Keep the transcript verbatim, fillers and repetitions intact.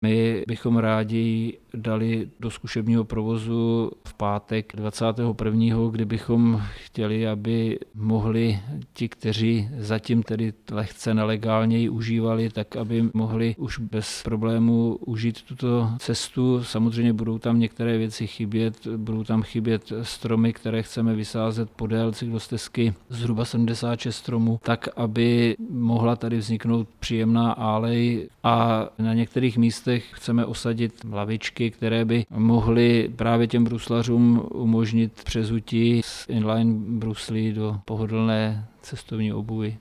My bychom rádi dali do zkušebního provozu v pátek dvacátého prvního kdy bychom chtěli, aby mohli ti, kteří zatím tedy lehce nelegálně ji užívali, tak aby mohli už bez problémů užít tuto cestu. Samozřejmě budou tam některé věci chybět, budou tam chybět stromy, které chceme vysázet podél cyklostezky, zhruba sedmdesát šest stromů, tak aby mohla tady vzniknout příjemná alej a na některých místech chceme osadit lavičky, které by mohly právě těm bruslařům umožnit přezutí z inline bruslí do pohodlné cestovní obuvi.